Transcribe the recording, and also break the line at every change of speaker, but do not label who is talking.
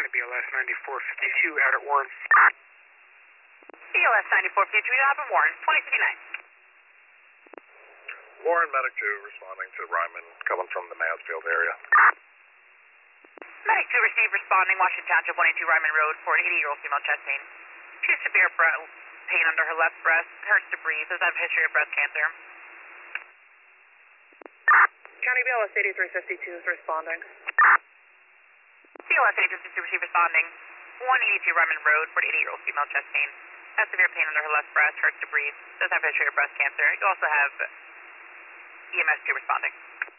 County BLS 9452 out at Warren.
BLS 9452, we have a Warren, 2059.
Warren, Medic 2 responding to Ryman, coming from the Mansfield area.
Medic 2 received responding, Washington Township, 182 Ryman Road, for an 80-year-old female chest pain. She has severe pain under her left breast, hurts to breathe, does have a history of breast cancer.
County BLS 8352 is responding.
BLS 8352 received responding, 182 Ryman Road, for an 80-year-old female chest pain. Has severe pain under her left breast, hurts to breathe, does have a history of breast cancer. You also have EMS 2 responding.